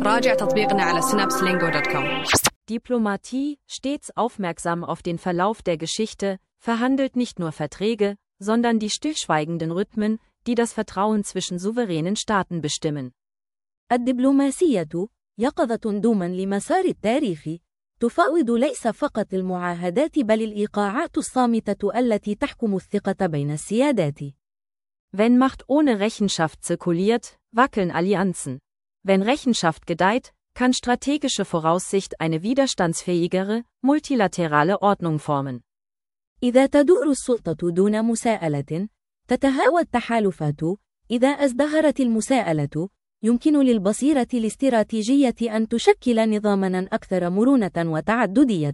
راجع تطبيقنا على synapselingo.com. Diplomatie, stets aufmerksam auf den Verlauf der Geschichte, verhandelt nicht nur Verträge, sondern die stillschweigenden Rhythmen, die das Vertrauen zwischen souveränen Staaten bestimmen. الدبلوماسية يقظة دوما لمسار التاريخ، تفاوض ليس فقط المعاهدات بل الإيقاعات الصامتة التي تحكم الثقة بين السيادات. Wenn Macht ohne Rechenschaft zirkuliert, wackeln Allianzen. Wenn Rechenschaft gedeiht, kann strategische Voraussicht eine widerstandsfähigere, multilaterale Ordnung formen. إذا تدور السلطة دون مساءلة، تتهاوى التحالفات. إذا ازدهرت المساءلة، يمكن للبصيرة الاستراتيجية أن تشكل نظاماً أكثر مرونة وتعددية.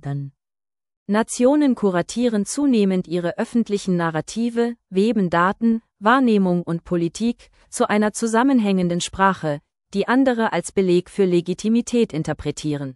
Nationen kuratieren zunehmend ihre öffentlichen Narrative, weben Daten, Wahrnehmung und Politik zu einer zusammenhängenden Sprache, die andere als Beleg für Legitimität interpretieren.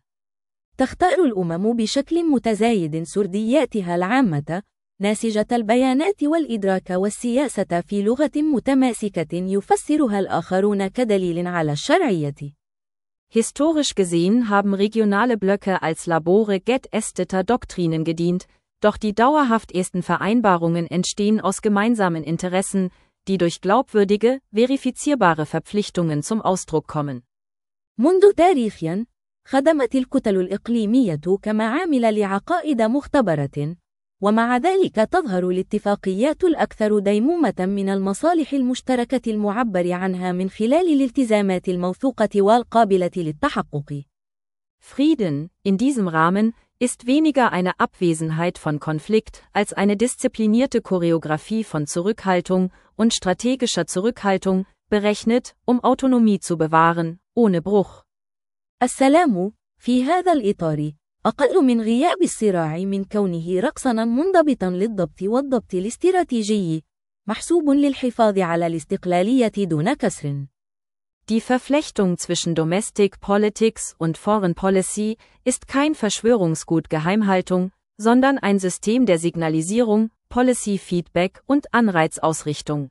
تختار الأمم بشكل متزايد سردياتها العامة، ناسجة البيانات والإدراك والسياسة في لغة متماسكة يفسرها الآخرون كدليل على الشرعية. Historisch gesehen haben regionale Blöcke als Labore geästeter Doktrinen gedient, doch die dauerhaft ersten Vereinbarungen entstehen aus gemeinsamen Interessen, die durch glaubwürdige, verifizierbare Verpflichtungen zum Ausdruck kommen. منذ تاريخ، خدمت الكتل الإقليمية كمعامل لعقائد مختبرة، ومع ذلك تظهر الاتفاقيات الأكثر ديمومة من المصالح المشتركة المعبر عنها من خلال الالتزامات الموثوقة والقابلة للتحقق. Frieden, in diesem Rahmen, ist weniger eine Abwesenheit von Konflikt als eine disziplinierte Choreografie von Zurückhaltung und strategischer Zurückhaltung, berechnet, Autonomie zu bewahren, ohne Bruch. السلام، في هذا الإطار، أقل من غياب الصراع من كونه رقصاً منضبطاً للضبط والضبط الاستراتيجي، محسوب للحفاظ على الاستقلالية دون كسر. Die Verflechtung zwischen Domestic Politics und Foreign Policy ist kein Verschwörungsgut Geheimhaltung, sondern ein System der Signalisierung, Policy Feedback und Anreizausrichtung.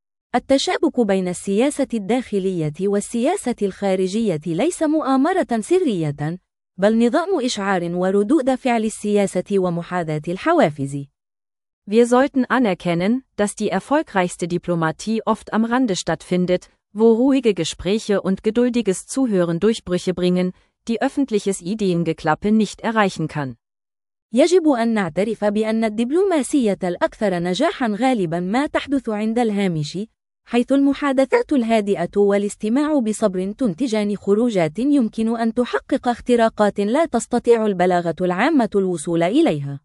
التشابك بين السياسة الداخلية والسياسة الخارجية ليس مؤامرة سرية، بل نظام إشعار وردود فعل السياسة ومحاذاة الحوافز. Wir sollten anerkennen, dass die erfolgreichste Diplomatie oft am Rande stattfindet, wo ruhige Gespräche und geduldiges Zuhören Durchbrüche bringen, die öffentliches Ideengeklappe nicht erreichen kann. يجب أن نعترف بأن الدبلوماسية الأكثر نجاحاً غالباً ما تحدث عند الهامش، حيث المحادثات الهادئة والاستماع بصبر تنتجان خروجات يمكن أن تحقق اختراقات لا تستطيع البلاغة العامة الوصول إليها.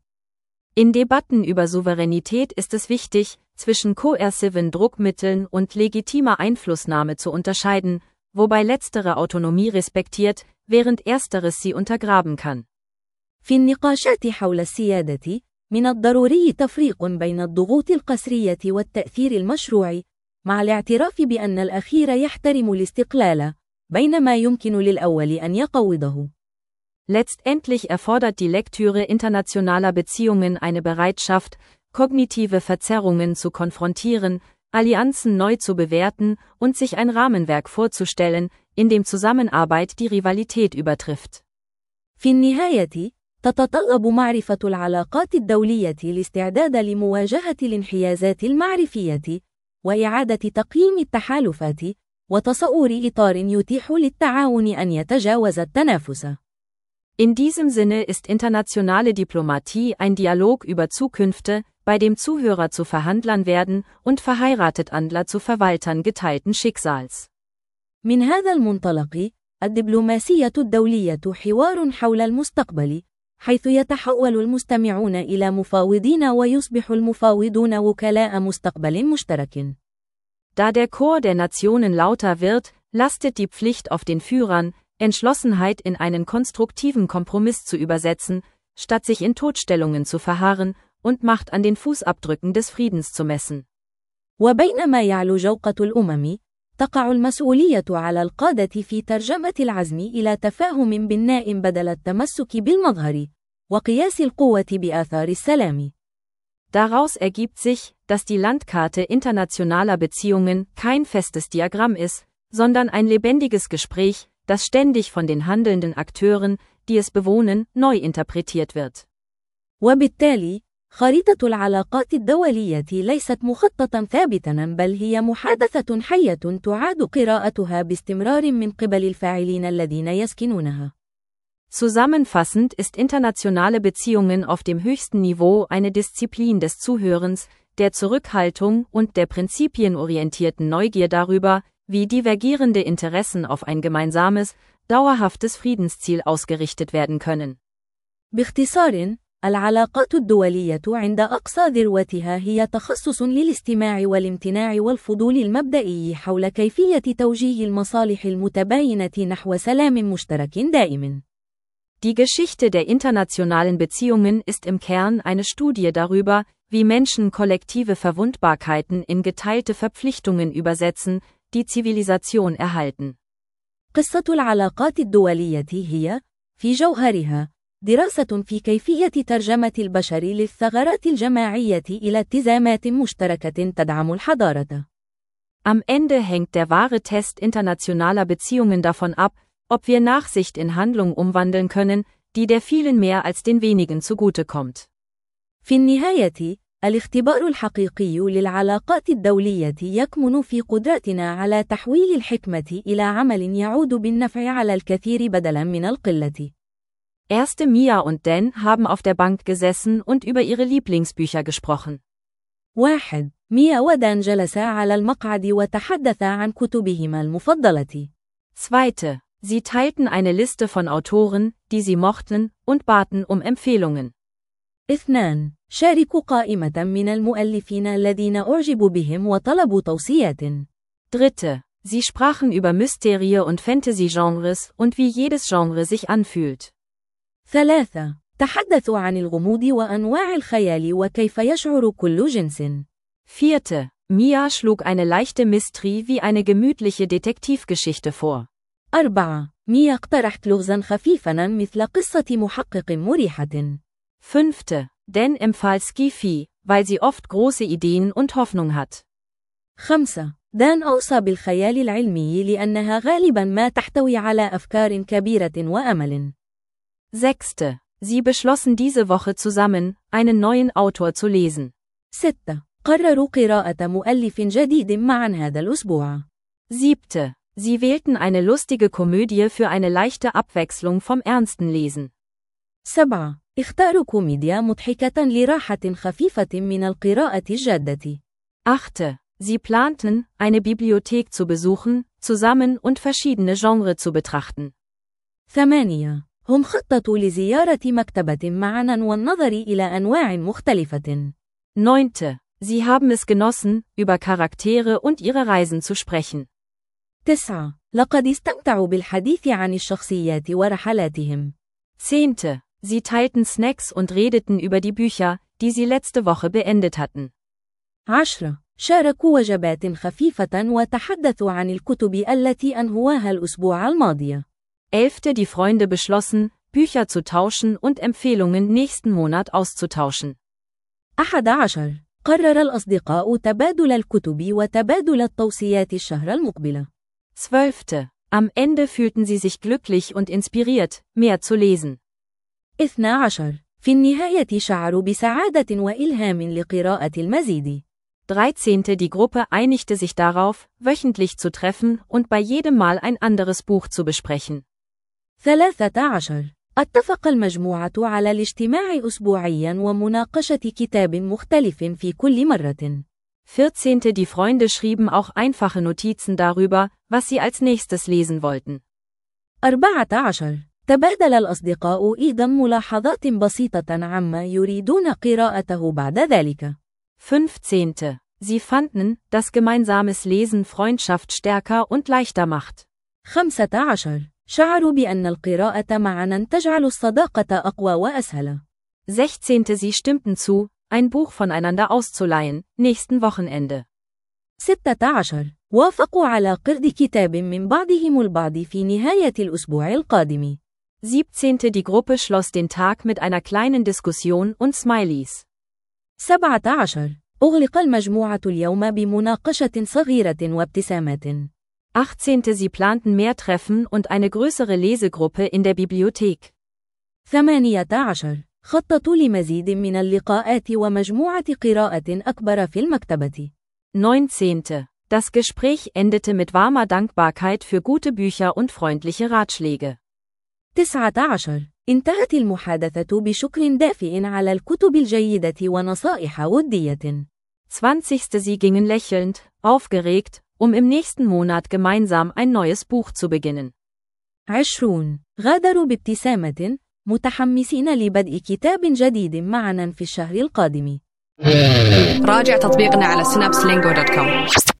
In Debatten über Souveränität ist es wichtig, zwischen coerciven Druckmitteln und legitimer Einflussnahme zu unterscheiden, wobei letztere Autonomie respektiert, während ersteres sie untergraben kann. في النقاشات حول السيادة، من الضروري تفريق بين الضغوط القسرية والتأثير المشروع، مع الاعتراف بأن الأخير يحترم الاستقلال، بينما يمكن للأول أن يقوضه. Letztendlich erfordert die Lektüre internationaler Beziehungen eine Bereitschaft, kognitive Verzerrungen zu konfrontieren, Allianzen neu zu bewerten und sich ein Rahmenwerk vorzustellen, in dem Zusammenarbeit die Rivalität übertrifft. في النهاية، تتطلب معرفة العلاقات الدولية الاستعداد لمواجهة الانحيازات المعرفية، وإعادة تقييم التحالفات، وتصور إطار يتيح للتعاون أن يتجاوز التنافس. In diesem Sinne ist internationale Diplomatie ein Dialog über Zukünfte, bei dem Zuhörer zu Verhandlern werden und Verheiratetandler zu Verwaltern geteilten Schicksals. من هذا المنطلق، الدبلوماسية الدولية حوار حول المستقبل، حيث يتحول المستمعون إلى مفاوضين ويصبح المفاوضون وكلاء مستقبل مشترك. Da der Chor der Nationen lauter wird, lastet die Pflicht auf den Führern, Entschlossenheit in einen konstruktiven Kompromiss zu übersetzen, statt sich in Totstellungen zu verharren, und Macht an den Fußabdrücken des Friedens zu messen. وبينما يعلو جوقة الأمم، تقع المسؤولية على القادة في ترجمة العزم إلى تفاهم بناء بدل التمسك بالمظهر، وقياس القوة بآثار السلام. Daraus ergibt sich, dass die Landkarte internationaler Beziehungen kein festes Diagramm ist, sondern ein lebendiges Gespräch, das ständig von den handelnden Akteuren, die es bewohnen, neu interpretiert wird. وبالتالي، خريطة العلاقات الدولية ليست مخططاً ثابتاً بل هي محادثة حية تعاد قراءتها باستمرار من قبل الفاعلين الذين يسكنونها. Zusammenfassend ist internationale Beziehungen auf dem höchsten Niveau eine Disziplin des Zuhörens, der Zurückhaltung und der prinzipienorientierten Neugier darüber, wie divergierende Interessen auf ein gemeinsames, dauerhaftes Friedensziel ausgerichtet werden können. باختصار، العلاقات الدولية عند أقصى ذروتها هي تخصص للاستماع والامتناع والفضول المبدئي حول كيفية توجيه المصالح المتباينة نحو سلام مشترك دائم. Die Geschichte der internationalen Beziehungen ist im Kern eine Studie darüber, wie Menschen kollektive Verwundbarkeiten in geteilte Verpflichtungen übersetzen, die Zivilisation erhalten. قصة العلاقات الدولية هي، في جوهرها، دراسة في كيفية ترجمة البشر للثغرات الجماعية إلى التزامات مشتركة تدعم الحضارة. Am Ende hängt der wahre Test internationaler Beziehungen davon ab, ob wir Nachsicht in Handlung umwandeln können, die der vielen mehr als den wenigen zugutekommt. في النهاية، الاختبار الحقيقي للعلاقات الدولية يكمن في قدرتنا على تحويل الحكمة إلى عمل يعود بالنفع على الكثير بدلاً من القلة. Erste Mia und Dan haben auf der Bank gesessen und über ihre Lieblingsbücher gesprochen. 1. ميا ودان جلسا على المقعد وتحدثا عن كتبهما المفضلة. 2. Sie teilten eine Liste von Autoren, die sie mochten, und baten um Empfehlungen. 2. شاركوا قائمة من المؤلفين الذين أعجبوا بهم وطلبوا توصيات. 3. Sie sprachen über Mysterie und Fantasy-Genres und wie jedes Genre sich anfühlt. 3. تحدثوا عن الغموض وأنواع الخيال وكيف يشعر كل جنس. 4. Mia schlug eine leichte Mystery wie eine gemütliche Detektivgeschichte vor. 4. ميا اقترحت لغزاً خفيفاً مثل قصة محقق مريحة. 5. Dan empfahl Skifi, weil sie oft große Ideen und Hoffnung hat. 5. دان أوصى بالخيال العلمي لأنها غالباً ما تحتوي على أفكار كبيرة وأمل. 6. Sie beschlossen diese Woche zusammen, einen neuen Autor zu lesen. 6. قرروا قراءة مؤلف جديد معاً هذا الأسبوع. 7. Sie wählten eine lustige Komödie für eine leichte Abwechslung vom ernsten Lesen. 7. اختاروا كوميديا مضحكة لراحة خفيفة من القراءة الجادة. 8. Sie planten, eine Bibliothek zu besuchen, zusammen und verschiedene Genres zu betrachten. 8. هم خططوا لزيارة مكتبة معاً والنظر إلى أنواع مختلفة. 9. Sie haben es genossen, über Charaktere und ihre Reisen zu sprechen. 9. لقد استمتعوا بالحديث عن الشخصيات ورحلاتهم. 10. Sie teilten Snacks und redeten über die Bücher, die sie letzte Woche beendet hatten. 10. شاركوا وجبات خفيفة وتحدثوا عن الكتب التي أنهواها الأسبوع الماضي. 11. Die Freunde beschlossen, Bücher zu tauschen und Empfehlungen nächsten Monat auszutauschen. 11. قرر الأصدقاء تبادل الكتب وتبادل التوصيات الشهر المقبل. 12. Am Ende fühlten sie sich glücklich und inspiriert, mehr zu lesen. 12. في النهاية شعروا بسعادة وإلهام لقراءة المزيد. 13. Die Gruppe einigte sich darauf, wöchentlich zu treffen und bei jedem Mal ein anderes Buch zu besprechen. 13. اتفق المجموعة على الاجتماع أسبوعياً ومناقشة كتاب مختلف في كل مرة. 14. Die Freunde schrieben auch einfache Notizen darüber, was sie als nächstes lesen wollten. 14. تبادل الأصدقاء أيضاً ملاحظات بسيطة عما يريدون قراءته بعد ذلك. 15. Sie fanden, dass gemeinsames Lesen Freundschaft stärker und leichter macht. 15. شعروا بأن القراءة معاً تجعل الصداقة أقوى وأسهل. 16. Sie stimmten zu, ein Buch voneinander auszuleihen, nächsten Wochenende. 16. وافقوا على قرض كتاب من بعضهم البعض في نهاية الأسبوع القادم. 17. Die Gruppe schloss den Tag mit einer kleinen Diskussion und Smileys. 17. أغلق المجموعة اليوم بمناقشة صغيرة وابتسامات. 18. Sie planten mehr Treffen und eine größere Lesegruppe in der Bibliothek. 18. خططوا لمزيد من اللقاءات ومجموعة قراءة أكبر في المكتبة. 19. Das Gespräch endete mit warmer Dankbarkeit für gute Bücher und freundliche Ratschläge. 19. انتهت المحادثة بشكر دافئ على الكتب الجيدة ونصائح ودية. 20. Sie gingen lächelnd, aufgeregt, im nächsten Monat gemeinsam ein neues Buch zu beginnen. 20. غادروا بابتسامة، متحمسين لبدء كتاب جديد معنا في الشهر القادم. راجع تطبيقنا على synapselingo.com.